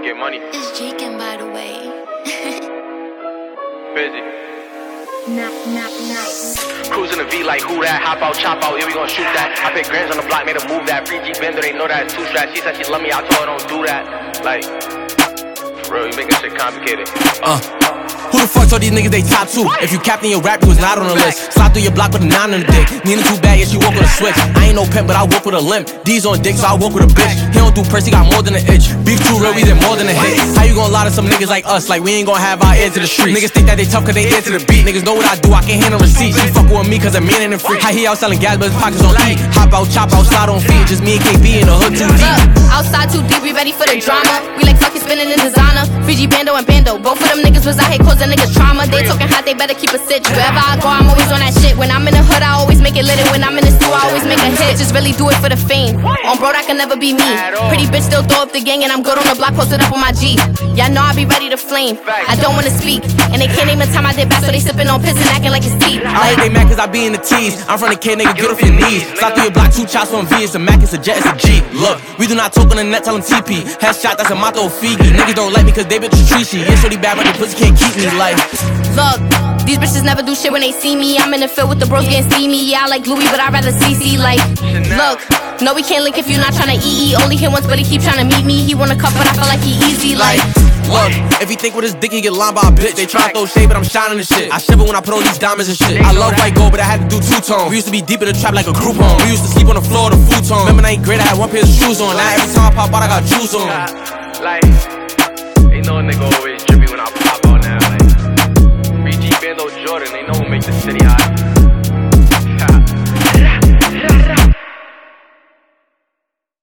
get money. It's Jeekin, by the way. Busy. Nice. Cruising the V like who that? Hop out, chop out, yeah, we gon' shoot that. I put grams on the block, made a move that. Free G Bender, they know that it's two straps. She said she love me, I told her don't do that. Like, for real, you making shit complicated. Who the fuck told these niggas they top 2? If you captain your rap, you was not on the list. Slide through your block with a 9 on the dick. Nina too bad, yeah, she walk with a switch. I ain't no pimp, but I walk with a limp. D's on dick, so I walk with a bitch. He don't do press, he got more than an itch. Beef too real, we did more than a hit. How you gonna lie to some niggas like us? Like we ain't gonna have our ear to the street. Niggas think that they tough cause they ear to the beat. Niggas know what I do, I can't handle receipts. She fuck with me cause I'm mean and free. How he out selling gas, but his pockets on E. Hop out, chop out, slide on feet. Just me and KB in the hood too deep. Outside too deep, we ready for the drama. We like fucking spinning in designer. Fiji Bando and Bando. Both of them niggas was out here causing niggas trauma. They talking hot, they better keep a stitch. Wherever I go, I'm always on that shit. When I'm in the hood, I always make it lit. And when I'm in the stew, I always make a hit. Just really do it for the fame. On bro, that can never be me. Pretty bitch still throw up the gang, and I'm good on the block, posted up on my G. Y'all know I be ready to flame. I don't wanna speak, and they can't name the time I did back, so they sipping on piss and acting like it's tea. I heard they mad cause I be in the T's. I'm from the K, nigga, get off your knees. Slide through your block, 2 chops on V. It's a Mac, it's a jet, it's a G. Look, we do not talk on the net, tell them TP. Headshot, that's a motto of Fiji. Niggas don't like me cause they bitches treachy. Yeah, shorty bad, but the pussy can't keep me like. Look, these bitches never do shit when they see me. I'm in the field with the bros getting steamy. Yeah, I like Louis, but I'd rather CC. Like, look, no, we can't link if you're not tryna EE. Only hit once, but he keep tryna meet me. He wanna cup, but I feel like he easy. Like, look, if he think with his dick, he get lined by a bitch. They try to throw shade, but I'm shining the shit. I shiver when I put on these diamonds and shit. I love white gold, but I had to do two-tone. We used to be deep in the trap like a Groupon. We used to sleep on the floor of the futon. Remember, I ain't great, I had 1 pair of shoes on. Now every time I pop out, I got juice on. Like, ain't no nigga always drippy when I pop out now. Like, Free G Bando Jordan, they know who make the city hot.